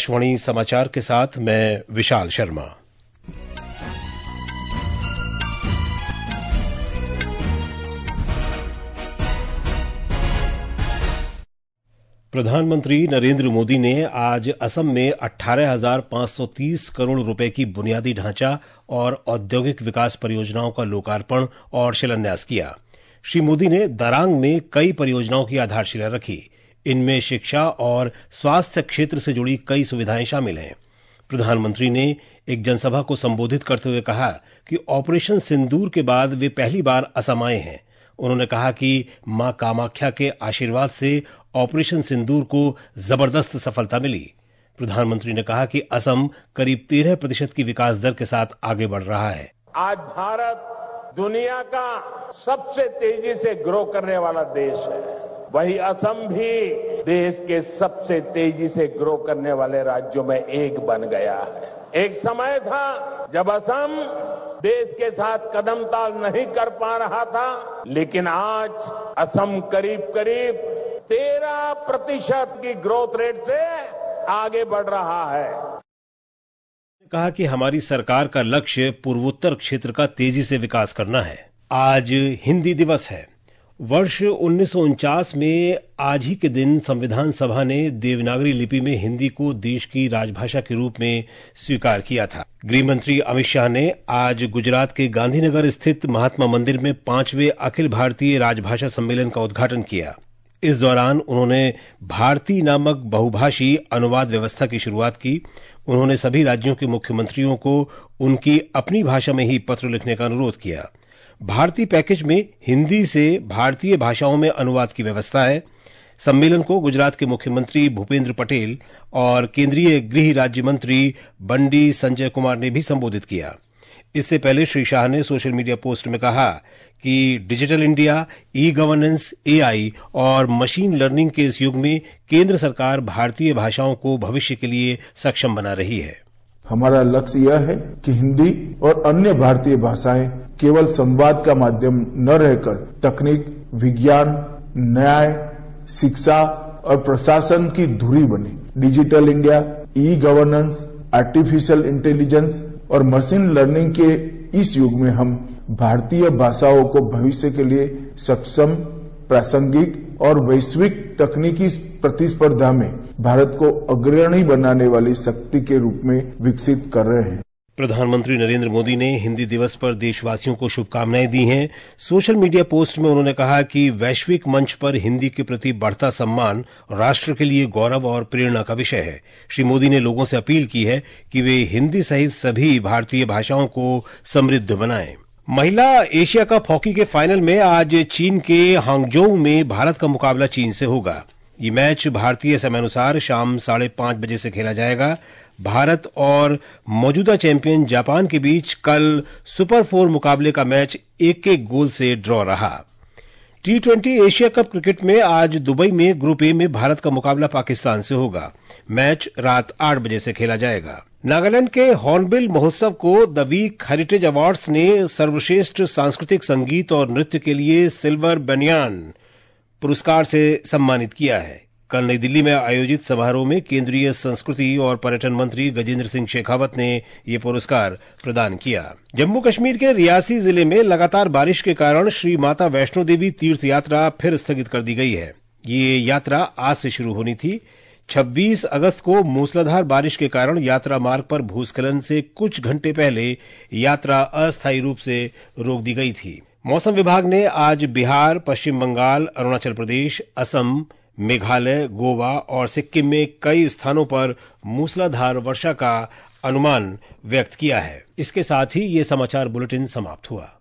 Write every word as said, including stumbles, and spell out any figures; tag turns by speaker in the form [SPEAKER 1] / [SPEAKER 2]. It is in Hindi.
[SPEAKER 1] आकाशवाणी समाचार के साथ मैं विशाल शर्मा। प्रधानमंत्री नरेंद्र मोदी ने आज असम में अठारह हजार पांच सौ तीस करोड़ रुपए की बुनियादी ढांचा और औद्योगिक विकास परियोजनाओं का लोकार्पण और शिलान्यास किया। श्री मोदी ने दरांग में कई परियोजनाओं की आधारशिला रखी। इनमें शिक्षा और स्वास्थ्य क्षेत्र से जुड़ी कई सुविधाएं शामिल हैं। प्रधानमंत्री ने एक जनसभा को संबोधित करते हुए कहा कि ऑपरेशन सिंदूर के बाद वे पहली बार असम आए हैं। उन्होंने कहा कि मां कामाख्या के आशीर्वाद से ऑपरेशन सिंदूर को जबरदस्त सफलता मिली। प्रधानमंत्री ने कहा कि असम करीब तेरह प्रतिशत की विकास दर के साथ आगे बढ़ रहा है।
[SPEAKER 2] आज भारत दुनिया का सबसे तेजी से ग्रो करने वाला देश है, वही असम भी देश के सबसे तेजी से ग्रो करने वाले राज्यों में एक बन गया है। एक समय था जब असम देश के साथ कदम ताल नहीं कर पा रहा था, लेकिन आज असम करीब करीब तेरह प्रतिशत की ग्रोथ रेट से आगे बढ़ रहा है।
[SPEAKER 1] कहा कि हमारी सरकार का लक्ष्य पूर्वोत्तर क्षेत्र का तेजी से विकास करना है। आज हिंदी दिवस है। वर्ष उन्नीस सौ उनचास में आज ही के दिन संविधान सभा ने देवनागरी लिपि में हिंदी को देश की राजभाषा के रूप में स्वीकार किया था। गृह मंत्री अमित शाह ने आज गुजरात के गांधीनगर स्थित महात्मा मंदिर में पांचवें अखिल भारतीय राजभाषा सम्मेलन का उद्घाटन किया। इस दौरान उन्होंने भारती नामक बहुभाषी अनुवाद व्यवस्था की शुरुआत की। उन्होंने सभी राज्यों के मुख्यमंत्रियों को उनकी अपनी भाषा में ही पत्र लिखने का अनुरोध किया। भारतीय पैकेज में हिंदी से भारतीय भाषाओं में अनुवाद की व्यवस्था है। सम्मेलन को गुजरात के मुख्यमंत्री भूपेंद्र पटेल और केंद्रीय गृह राज्य मंत्री बंडी संजय कुमार ने भी संबोधित किया। इससे पहले श्री शाह ने सोशल मीडिया पोस्ट में कहा कि digital India, e governance, AI और मशीन लर्निंग के इस युग में केंद्र सरकार भारतीय भाषाओं को भविष्य के लिए सक्षम बना रही है।
[SPEAKER 3] हमारा लक्ष्य यह है कि हिंदी और अन्य भारतीय भाषाएं केवल संवाद का माध्यम न रहकर तकनीक, विज्ञान, न्याय, शिक्षा और प्रशासन की धुरी बने। Digital India, e governance, artificial intelligence और मशीन लर्निंग के इस युग में हम भारतीय भाषाओं को भविष्य के लिए सक्षम, प्रासंगिक और वैश्विक तकनीकी प्रतिस्पर्धा में भारत को अग्रणी बनाने वाली शक्ति के रूप में विकसित कर रहे हैं।
[SPEAKER 1] प्रधानमंत्री नरेंद्र मोदी ने हिंदी दिवस पर देशवासियों को शुभकामनाएं दी हैं। सोशल मीडिया पोस्ट में उन्होंने कहा कि वैश्विक मंच पर हिंदी के प्रति बढ़ता सम्मान राष्ट्र के लिए गौरव और प्रेरणा का विषय है। श्री मोदी ने लोगों से अपील की है कि वे हिंदी सहित सभी भारतीय भाषाओं को समृद्ध बनाएं। महिला एशिया कप हॉकी के फाइनल में आज चीन के हांगझोउ में भारत का मुकाबला चीन से होगा। ये मैच भारतीय समयानुसार शाम साढ़े पांच बजे से खेला जाएगा। भारत और मौजूदा चैंपियन जापान के बीच कल सुपर फोर मुकाबले का मैच एक एक गोल से ड्रॉ रहा। T twenty Asia cup cricket में आज दुबई में ग्रुप ए में भारत का मुकाबला पाकिस्तान से होगा। मैच रात आठ बजे से खेला जाएगा। नागालैंड के हॉर्नबिल महोत्सव को द वीक हेरिटेज अवार्ड्स ने सर्वश्रेष्ठ सांस्कृतिक संगीत और नृत्य के लिए सिल्वर बनियान पुरस्कार से सम्मानित किया है। कल नई दिल्ली में आयोजित समारोह में केंद्रीय संस्कृति और पर्यटन मंत्री गजेंद्र सिंह शेखावत ने ये पुरस्कार प्रदान किया। जम्मू कश्मीर के रियासी जिले में लगातार बारिश के कारण श्री माता वैष्णो देवी तीर्थ यात्रा फिर स्थगित कर दी गई है। ये यात्रा आज से शुरू होनी थी। छब्बीस अगस्त को मूसलाधार बारिश के कारण यात्रा मार्ग पर भूस्खलन से कुछ घंटे पहले यात्रा अस्थायी रूप से रोक दी गई थी। मौसम विभाग ने आज बिहार, पश्चिम बंगाल, अरुणाचल प्रदेश, असम, मेघालय, गोवा और सिक्किम में कई स्थानों पर मूसलाधार वर्षा का अनुमान व्यक्त किया है। इसके साथ ही ये समाचार बुलेटिन समाप्त हुआ।